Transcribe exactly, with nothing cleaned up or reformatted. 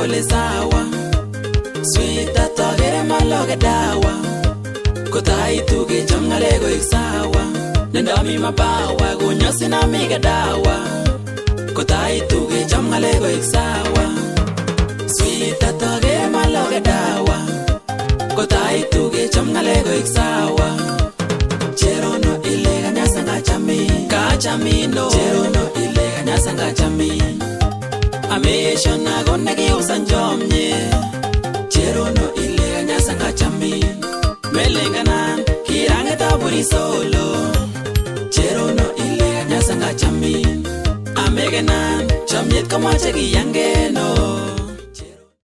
kole sawa. Sweet atogere maloge dawa. Kotai tuge chamngale go iksawa. Nendami mabawa gunyosi na miga dawa. Kotai tuge chamngale go iksawa. Sweet atogere maloge dawa. Kotai tuge chamngale go iksawa. Cherono ilega nyasanga chami. Kachami no. Cherono ilega nyasanga chami. Amesha na gonegi usanjomye. Cherono ilega nyasanga chami. Melenganan kirange taburi solo. Cherono ilega nyasanga chami. Amegenan chamyet kamache kiyangen.